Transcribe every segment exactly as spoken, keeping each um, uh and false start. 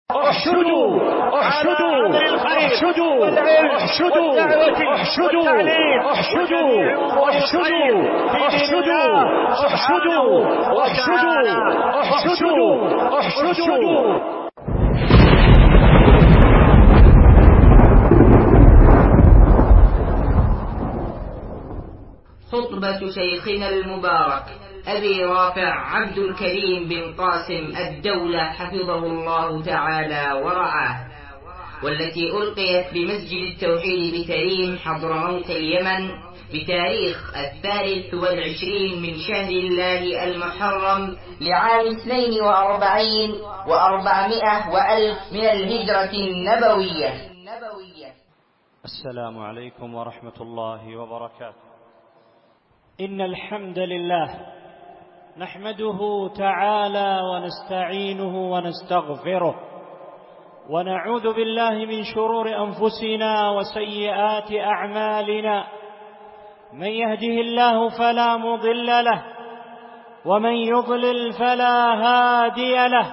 احشدوا احشدوا احشدوا احشدوا احشدوا احشدوا احشدوا احشدوا احشدوا احشدوا احشدوا. خطبة شيخنا المبارك أبي رافع عبد الكريم بن قاسم الدولة حفظه الله تعالى ورعاه، والتي ألقيت بمسجد التوحيد بتريم حضرموت اليمن بتاريخ الثالث والعشرين من شهر الله المحرم لعام اثنين وأربعين وأربعمائة وألف من الهجرة النبوية. السلام عليكم ورحمة الله وبركاته. إن الحمد لله نحمده تعالى ونستعينه ونستغفره، ونعوذ بالله من شرور أنفسنا وسيئات أعمالنا. من يهده الله فلا مضل له، ومن يضلل فلا هادي له،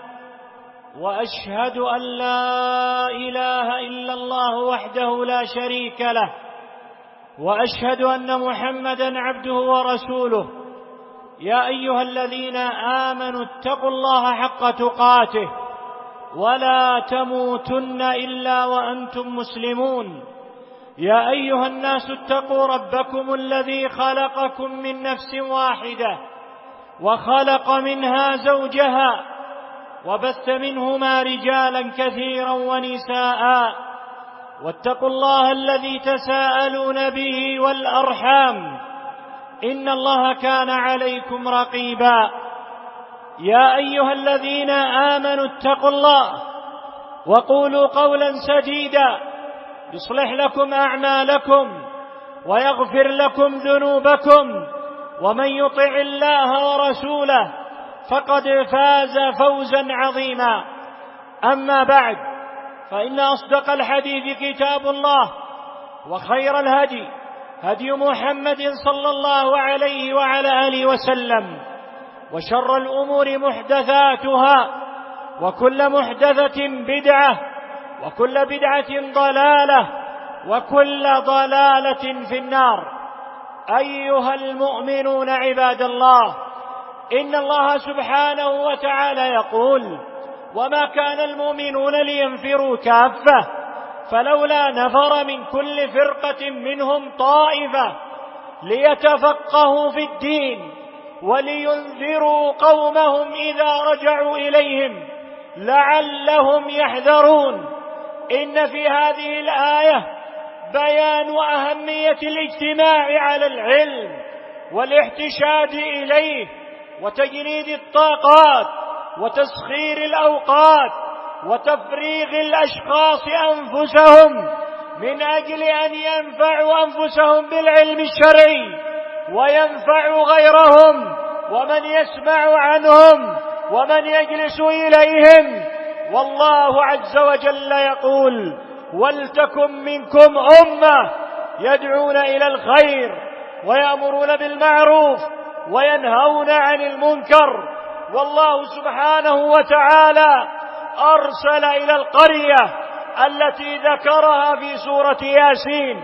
وأشهد أن لا إله إلا الله وحده لا شريك له، وأشهد أن محمدًا عبده ورسوله. يا أيها الذين آمنوا اتقوا الله حق تقاته ولا تموتن إلا وأنتم مسلمون. يا أيها الناس اتقوا ربكم الذي خلقكم من نفس واحدة وخلق منها زوجها وبث منهما رجالا كثيرا ونساء، واتقوا الله الذي تساءلون به والأرحام إن الله كان عليكم رقيبا. يا أيها الذين آمنوا اتقوا الله وقولوا قولا سديدا يصلح لكم أعمالكم ويغفر لكم ذنوبكم، ومن يطع الله ورسوله فقد فاز فوزا عظيما. أما بعد، فإن أصدق الحديث كتاب الله، وخير الهدي هدي محمد صلى الله عليه وعلى آله وسلم، وشر الأمور محدثاتها، وكل محدثة بدعة، وكل بدعة ضلالة، وكل ضلالة في النار. أيها المؤمنون عباد الله، إن الله سبحانه وتعالى يقول: وما كان المؤمنون لينفروا كافة فلولا نفر من كل فرقة منهم طائفة ليتفقهوا في الدين ولينذروا قومهم إذا رجعوا إليهم لعلهم يحذرون. إن في هذه الآية بيان أهمية الاجتماع على العلم والاحتشاد إليه وتجريد الطاقات وتسخير الأوقات وتفريغ الأشخاص أنفسهم من أجل أن ينفعوا أنفسهم بالعلم الشرعي وينفعوا غيرهم ومن يسمع عنهم ومن يجلس إليهم. والله عز وجل يقول: ولتكن منكم أمة يدعون إلى الخير ويأمرون بالمعروف وينهون عن المنكر. والله سبحانه وتعالى أرسل إلى القرية التي ذكرها في سورة ياسين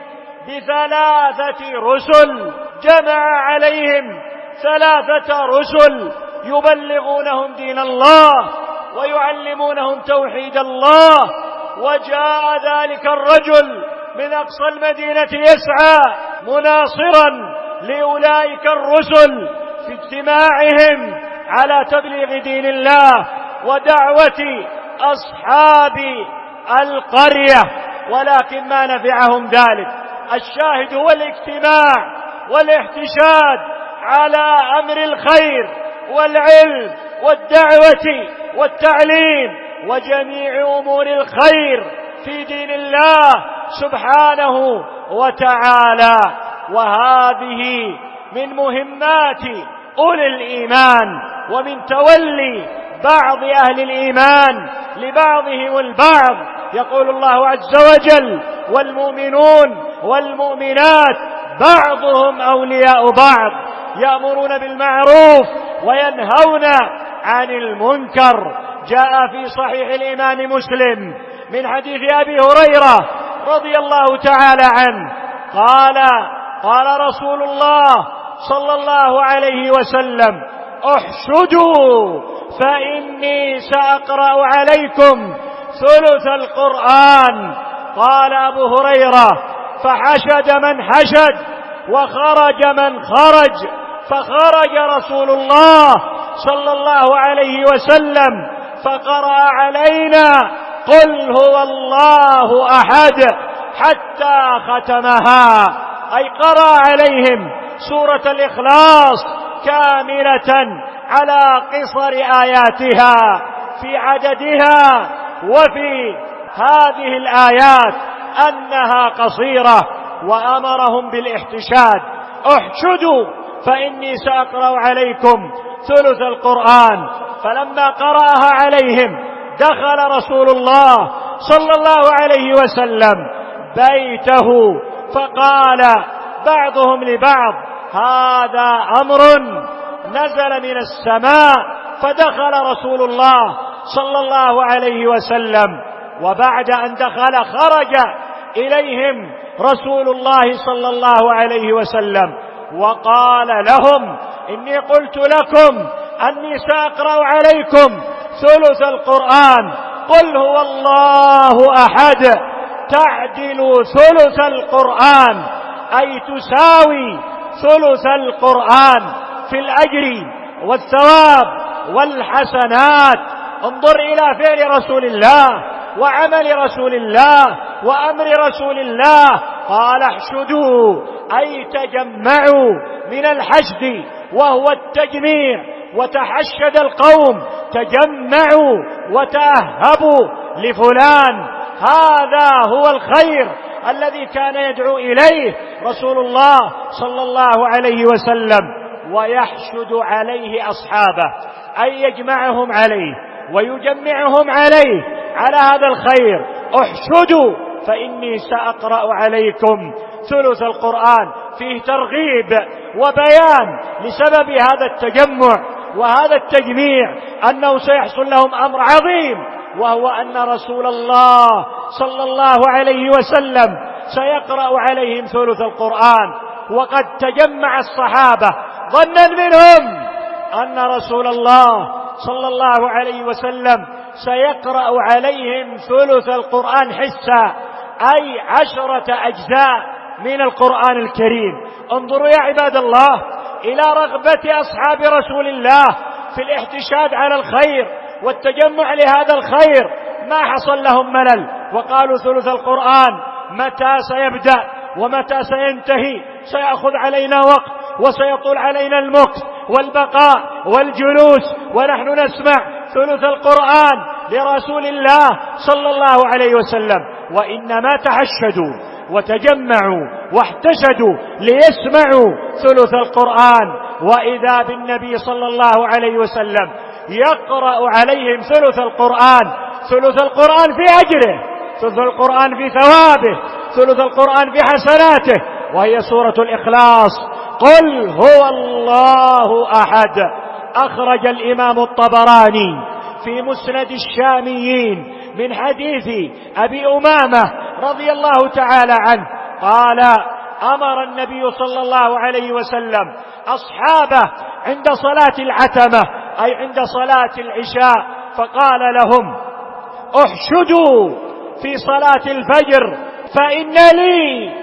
بثلاثة رسل، جمع عليهم ثلاثة رسل يبلغونهم دين الله ويعلمونهم توحيد الله. وجاء ذلك الرجل من أقصى المدينة يسعى مناصرا لأولئك الرسل في اجتماعهم على تبليغ دين الله ودعوة أصحاب القرية، ولكن ما نفعهم ذلك. الشاهد هو الاجتماع والاحتشاد على أمر الخير والعلم والدعوة والتعليم وجميع أمور الخير في دين الله سبحانه وتعالى. وهذه من مهمات أولي الإيمان ومن تولي بعض أهل الإيمان لبعضهم البعض. يقول الله عز وجل: والمؤمنون والمؤمنات بعضهم أولياء بعض يأمرون بالمعروف وينهون عن المنكر. جاء في صحيح الإمام مسلم من حديث أبي هريرة رضي الله تعالى عنه قال قال رسول الله صلى الله عليه وسلم: احشدوا فإني سأقرأ عليكم ثلث القرآن. قال أبو هريرة: فحشد من حشد وخرج من خرج، فخرج رسول الله صلى الله عليه وسلم فقرأ علينا: قل هو الله أحد، حتى ختمها، أي قرأ عليهم سورة الإخلاص كاملة على قصر آياتها في عددها، وفي هذه الآيات أنها قصيرة، وأمرهم بالاحتشاد: احشدوا فإني سأقرأ عليكم ثلث القرآن. فلما قرأها عليهم دخل رسول الله صلى الله عليه وسلم بيته، فقال بعضهم لبعض: هذا أمر نزل من السماء. فدخل رسول الله صلى الله عليه وسلم، وبعد أن دخل خرج إليهم رسول الله صلى الله عليه وسلم وقال لهم: إني قلت لكم أني سأقرأ عليكم ثلث القرآن، قل هو الله أحد، تعدل ثلث القرآن، أي تساوي ثلث القرآن في الأجر والثواب والحسنات. انظر إلى فعل رسول الله وعمل رسول الله وأمر رسول الله. قال: احشدوا، أي تجمعوا من الحشد وهو التجميع، وتحشد القوم، تجمعوا وتأهبوا لفلان. هذا هو الخير الذي كان يدعو إليه رسول الله صلى الله عليه وسلم، ويحشد عليه أصحابه، أي يجمعهم عليه ويجمعهم عليه على هذا الخير. احشدوا فإني سأقرأ عليكم ثلث القرآن. فيه ترغيب وبيان لسبب هذا التجمع وهذا التجميع، أنه سيحصل لهم أمر عظيم، وهو أن رسول الله صلى الله عليه وسلم سيقرأ عليهم ثلث القرآن. وقد تجمع الصحابة ظنا منهم أن رسول الله صلى الله عليه وسلم سيقرأ عليهم ثلث القرآن حسا، أي عشرة أجزاء من القرآن الكريم. انظروا يا عباد الله إلى رغبة أصحاب رسول الله في الاحتشاد على الخير والتجمع لهذا الخير، ما حصل لهم ملل، وقالوا: ثلث القرآن متى سيبدأ ومتى سينتهي؟ سيأخذ علينا وقت، وسيطول علينا المكث والبقاء والجلوس ونحن نسمع ثلث القرآن لرسول الله صلى الله عليه وسلم. وإنما تحشدوا وتجمعوا واحتشدوا ليسمعوا ثلث القرآن، وإذا بالنبي صلى الله عليه وسلم يقرأ عليهم ثلث القرآن. ثلث القرآن في أجره، ثلث القرآن في ثوابه، ثلث القرآن في حسناته، وهي سورة الإخلاص: قل هو الله أحد. أخرج الإمام الطبراني في مسند الشاميين من حديث أبي أمامة رضي الله تعالى عنه قال: أمر النبي صلى الله عليه وسلم أصحابه عند صلاة العتمة، أي عند صلاة العشاء، فقال لهم: احشدوا في صلاة الفجر فإن لي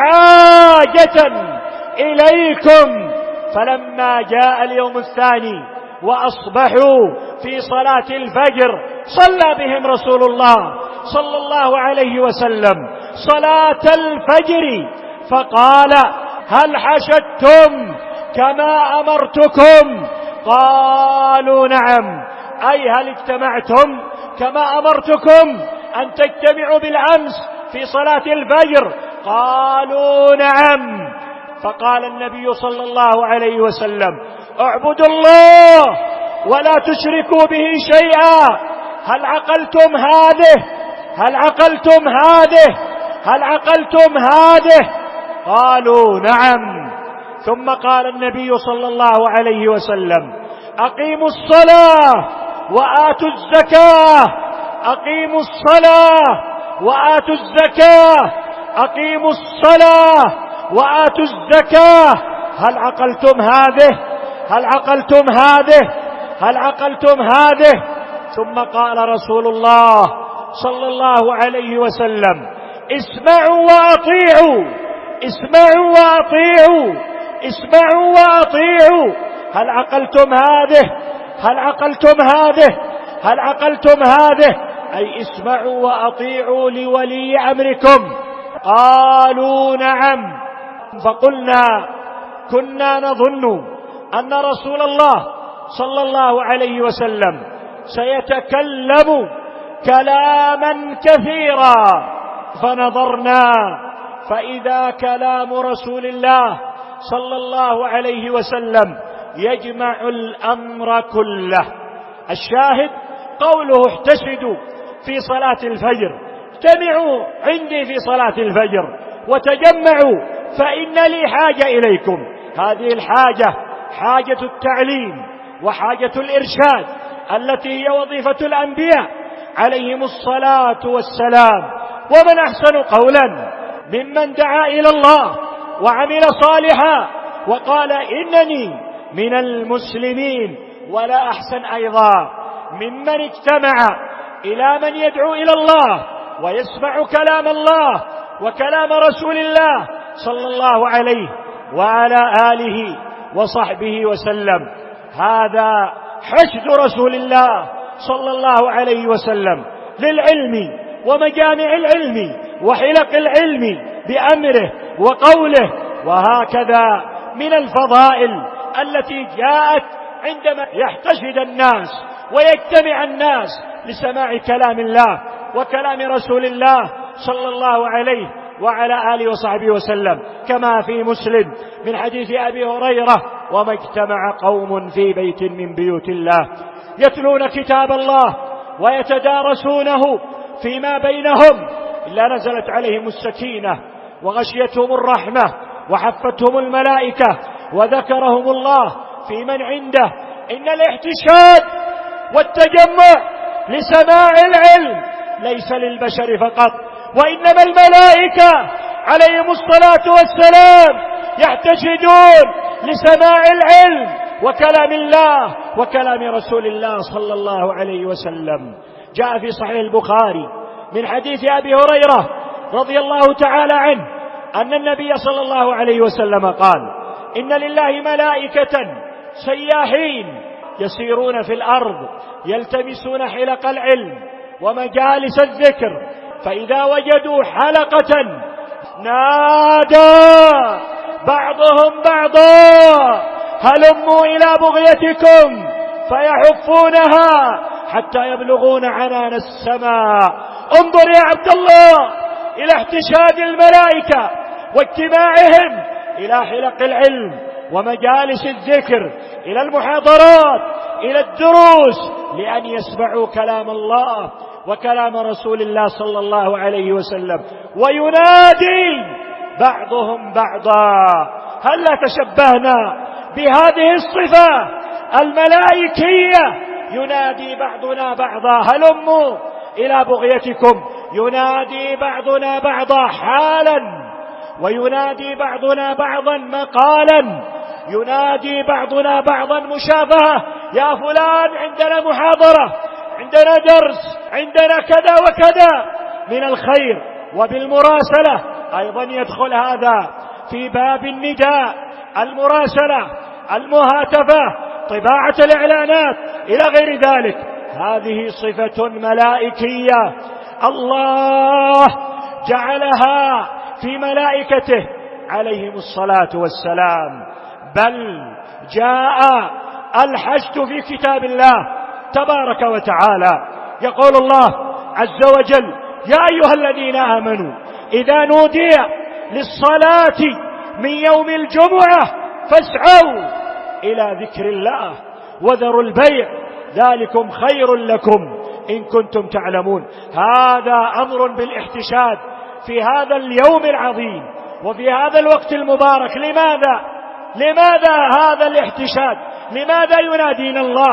حاجة إليكم. فلما جاء اليوم الثاني وأصبحوا في صلاة الفجر صلى بهم رسول الله صلى الله عليه وسلم صلاة الفجر، فقال: هل حشدتم كما أمرتكم؟ قالوا: نعم. أي هل اجتمعتم كما أمرتكم أن تجتمعوا بالأمس في صلاة الفجر؟ قالوا: نعم. فقال النبي صلى الله عليه وسلم: اعبدوا الله ولا تشركوا به شيئا. هل عقلتم هذه؟ هل عقلتم هذه؟ هل عقلتم هذه؟ قالوا: نعم. ثم قال النبي صلى الله عليه وسلم: أقيموا الصلاة وآتوا الزكاة أقيموا الصلاة وآتوا الزكاة أقيموا الصلاة وآتوا الزكاة. هل عقلتم هذه؟ هل عقلتم هذه؟ هل عقلتم هذه؟ ثم قال رسول الله صلى الله عليه وسلم: اسمعوا وأطيعوا، اسمعوا وأطيعوا، اسمعوا وأطيعوا. هل عقلتم هذه؟ هل عقلتم هذه؟ هل عقلتم هذه؟ أي اسمعوا وأطيعوا لولي أمركم. قالوا: نعم. فقلنا: كنا نظن أن رسول الله صلى الله عليه وسلم سيتكلم كلاما كثيرا، فنظرنا فإذا كلام رسول الله صلى الله عليه وسلم يجمع الأمر كله. الشاهد قوله: احتشدوا في صلاة الفجر، اجتمعوا عندي في صلاة الفجر وتجمعوا فإن لي حاجة إليكم. هذه الحاجة حاجة التعليم وحاجة الإرشاد التي هي وظيفة الأنبياء عليهم الصلاة والسلام. ومن أحسن قولا ممن دعا إلى الله وعمل صالحا وقال إنني من المسلمين. ولا أحسن أيضا ممن اجتمع إلى من يدعو إلى الله ويسمع كلام الله وكلام رسول الله صلى الله عليه وعلى آله وصحبه وسلم. هذا حشد رسول الله صلى الله عليه وسلم للعلم ومجامع العلم وحلق العلم بأمره وقوله. وهكذا من الفضائل التي جاءت عندما يحتشد الناس ويجتمع الناس لسماع كلام الله وكلام رسول الله صلى الله عليه وعلى آله وصحبه وسلم، كما في مسلم من حديث أبي هريرة: وما اجتمع قوم في بيت من بيوت الله يتلون كتاب الله ويتدارسونه فيما بينهم إلا نزلت عليهم السكينة وغشيتهم الرحمة وحفتهم الملائكة وذكرهم الله في من عنده. إن الاحتشاد والتجمع لسماع العلم ليس للبشر فقط، وإنما الملائكة عليهم الصلاة والسلام يحتشدون لسماع العلم وكلام الله وكلام رسول الله صلى الله عليه وسلم. جاء في صحيح البخاري من حديث أبي هريرة رضي الله تعالى عنه أن النبي صلى الله عليه وسلم قال: إن لله ملائكة سياحين يسيرون في الأرض يلتمسون حلق العلم ومجالس الذكر، فإذا وجدوا حلقة نادى بعضهم بعضا: هلموا إلى بغيتكم، فيحفونها حتى يبلغون عنان السماء. انظر يا عبد الله إلى احتشاد الملائكة واجتماعهم إلى حلق العلم ومجالس الذكر، إلى المحاضرات، إلى الدروس، لأن يسمعوا كلام الله وكلام رسول الله صلى الله عليه وسلم. وينادي بعضهم بعضا. هل لا تشبهنا بهذه الصفة الملائكية؟ ينادي بعضنا بعضا: هلموا إلى بغيتكم. ينادي بعضنا بعضا حالا، وينادي بعضنا بعضا مقالا، ينادي بعضنا بعضا مشافهة: يا فلان عندنا محاضرة، عندنا درس، عندنا كذا وكذا من الخير. وبالمراسلة أيضا يدخل هذا في باب النداء، المراسلة، المهاتفة، طباعة الإعلانات إلى غير ذلك. هذه صفة ملائكية الله جعلها في ملائكته عليهم الصلاة والسلام. بل جاء الحشد في كتاب الله تبارك وتعالى. يقول الله عز وجل: يا أيها الذين آمنوا إذا نودي للصلاة من يوم الجمعة فاسعوا إلى ذكر الله وذروا البيع ذلكم خير لكم إن كنتم تعلمون. هذا أمر بالاحتشاد في هذا اليوم العظيم وفي هذا الوقت المبارك. لماذا؟ لماذا هذا الاحتشاد؟ لماذا ينادينا الله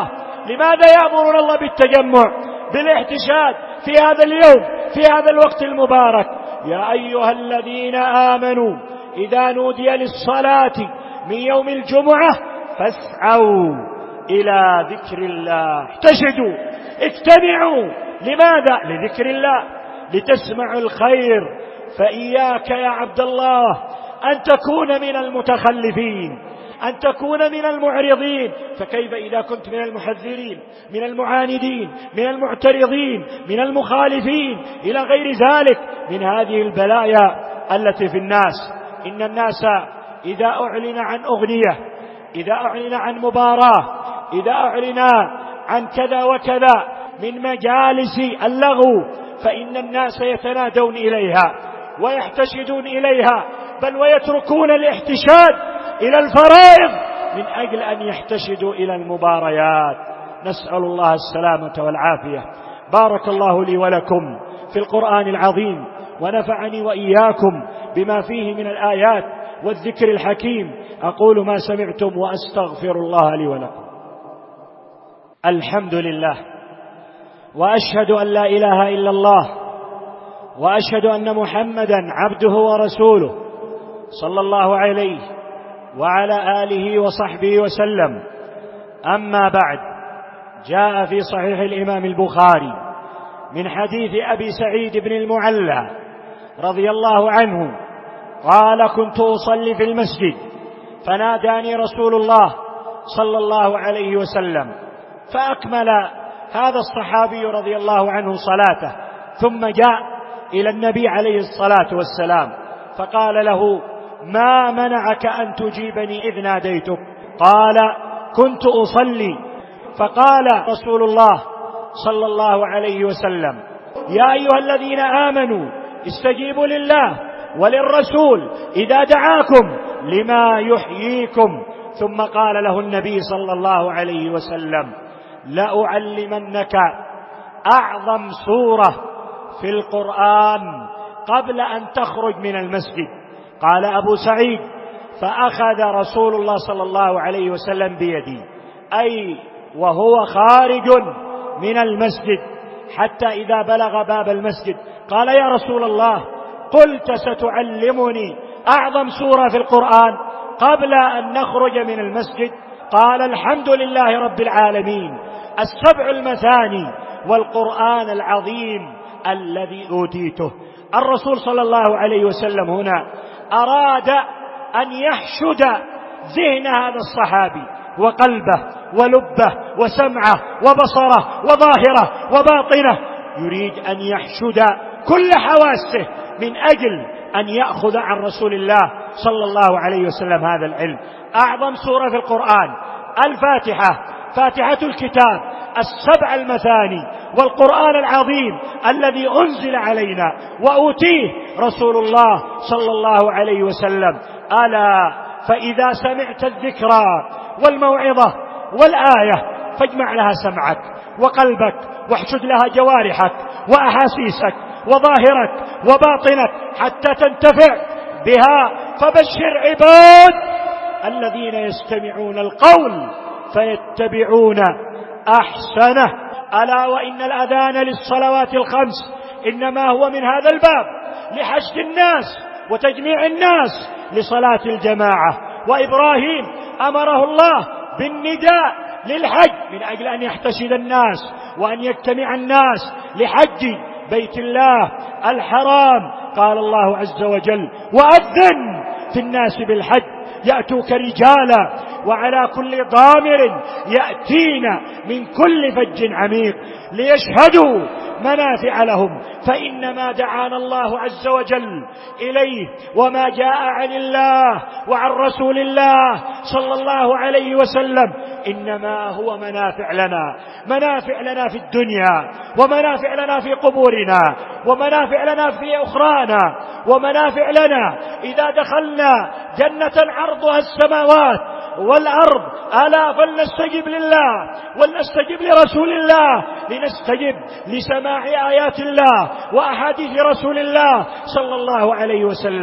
لماذا يأمرون الله بالتجمع بالاحتشاد في هذا اليوم في هذا الوقت المبارك؟ يا أيها الذين آمنوا إذا نودي للصلاة من يوم الجمعة فاسعوا إلى ذكر الله، احتشدوا، اجتمعوا. لماذا؟ لذكر الله، لتسمعوا الخير. فإياك يا عبد الله أن تكون من المتخلفين، أن تكون من المعرضين. فكيف إذا كنت من المحذرين، من المعاندين، من المعترضين، من المخالفين إلى غير ذلك من هذه البلايا التي في الناس؟ إن الناس إذا أعلن عن أغنية، إذا أعلن عن مباراة، إذا أعلن عن كذا وكذا من مجالس اللغو، فإن الناس يتنادون إليها ويحتشدون إليها، بل ويتركون الاحتشاد إلى الفرائض من أجل أن يحتشدوا إلى المباريات. نسأل الله السلامة والعافية. بارك الله لي ولكم في القرآن العظيم، ونفعني وإياكم بما فيه من الآيات والذكر الحكيم. أقول ما سمعتم وأستغفر الله لي ولكم. الحمد لله، وأشهد أن لا إله إلا الله، وأشهد أن محمدا عبده ورسوله صلى الله عليه وعلى آله وصحبه وسلم. أما بعد، جاء في صحيح الإمام البخاري من حديث أبي سعيد بن المعلى رضي الله عنه قال: كنت أصلي في المسجد فناداني رسول الله صلى الله عليه وسلم، فأكمل هذا الصحابي رضي الله عنه صلاته، ثم جاء إلى النبي عليه الصلاة والسلام فقال له: ما منعك أن تجيبني إذ ناديتك؟ قال: كنت أصلي. فقال رسول الله صلى الله عليه وسلم: يا أيها الذين آمنوا استجيبوا لله وللرسول إذا دعاكم لما يحييكم. ثم قال له النبي صلى الله عليه وسلم: لأعلمنك أعظم سورة في القرآن قبل أن تخرج من المسجد. قال أبو سعيد: فأخذ رسول الله صلى الله عليه وسلم بيدي، أي وهو خارج من المسجد، حتى إذا بلغ باب المسجد قال: يا رسول الله، قلت ستعلمني أعظم سورة في القرآن قبل أن نخرج من المسجد؟ قال: الحمد لله رب العالمين، السبع المثاني والقرآن العظيم الذي أوتيته. الرسول صلى الله عليه وسلم هنا أراد أن يحشد ذهن هذا الصحابي وقلبه ولبه وسمعه وبصره وظاهره وباطنه، يريد أن يحشد كل حواسه من أجل أن يأخذ عن رسول الله صلى الله عليه وسلم هذا العلم. أعظم سورة في القرآن الفاتحة، فاتحة الكتاب، السبع المثاني والقرآن العظيم الذي أنزل علينا وأوتيه رسول الله صلى الله عليه وسلم. ألا فإذا سمعت الذكرى والموعظة والآية فاجمع لها سمعك وقلبك، واحشد لها جوارحك وأحاسيسك وظاهرك وباطنك حتى تنتفع بها. فبشر عباد الذين يستمعون القول فيتبعون أحسنه. ألا وإن الأذان للصلوات الخمس إنما هو من هذا الباب، لحشد الناس وتجميع الناس لصلاة الجماعة. وإبراهيم أمره الله بالنداء للحج من أجل أن يحتشد الناس وأن يجتمع الناس لحج بيت الله الحرام. قال الله عز وجل: وأذن في الناس بالحج يأتوك رجالا وعلى كل ضامر يأتين من كل فج عميق ليشهدوا منافع لهم. فإنما دعانا الله عز وجل إليه وما جاء عن الله وعن رسول الله صلى الله عليه وسلم إنما هو منافع لنا، منافع لنا في الدنيا، ومنافع لنا في قبورنا، ومنافع لنا في أخرانا، ومنافع لنا إذا دخلنا جنة عرضها السماوات والأرض. ألا فلنستجب لله ولنستجب لرسول الله، لنستجب لسماع آيات الله وأحاديث رسول الله صلى الله عليه وسلم.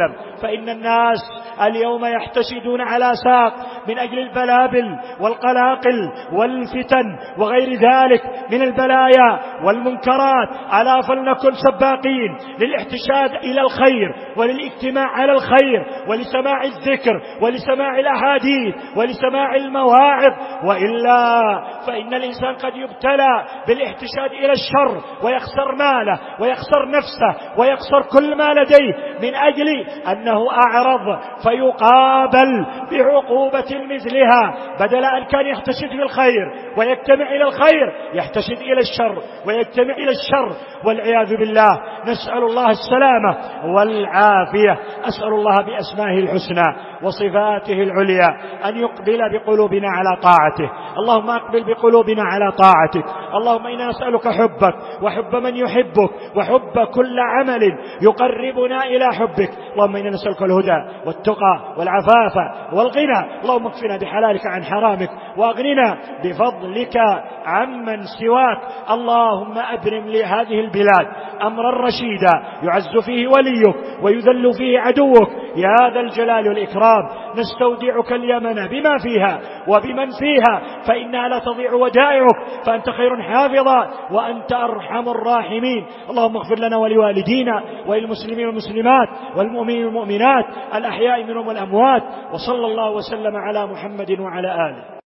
فإن الناس اليوم يحتشدون على ساق من أجل البلابل والقلاقل والفتن وغير ذلك من البلايا والمنكرات. ألا فلنكن سباقين للاحتشاد إلى الخير وللاجتماع على الخير ولسماع الذكر ولسماع الأحاديث ولسماع المواعظ، وإلا فإن الإنسان قد يبتلى بالاحتشاد إلى الشر ويخسر ماله ويخسر نفسه ويخسر كل ما لديه من أجل أنه أعرض، فيقابل بعقوبة مثلها. بدل أن كان يحتشد في الخير ويجتمع إلى الخير يحتشد إلى الشر ويجتمع إلى الشر، والعياذ بالله. نسأل الله السلامة والعافية. أسأل الله بأسمائه الحسنى وصفاته العليا أن يقبل بقلوبنا على طاعته. اللهم أقبل بقلوبنا على طاعتك. اللهم إنا نسألك حبك وحب من يحبك وحب كل عمل يقربنا إلى حبك. اللهم إنا نسألك الهدى والتقى والعفاف والغنى. اللهم اكفنا بحلالك عن حرامك وأغننا بفضلك عمن سواك. اللهم أبرم لهذه البلاد أمرا رشيدا يعز فيه وليك ويذل فيه عدوك يا ذا الجلال والإكرام. نستودعك اليمن بما فيها وبمن فيها، فإنها لا تضيع ودائعك، فأنت خير حافظا وأنت أرحم الراحمين. اللهم اغفر لنا ولوالدينا وللمسلمين والمسلمات والمؤمنين والمؤمنات الأحياء منهم والأموات، وصلى الله وسلم على محمد وعلى آله.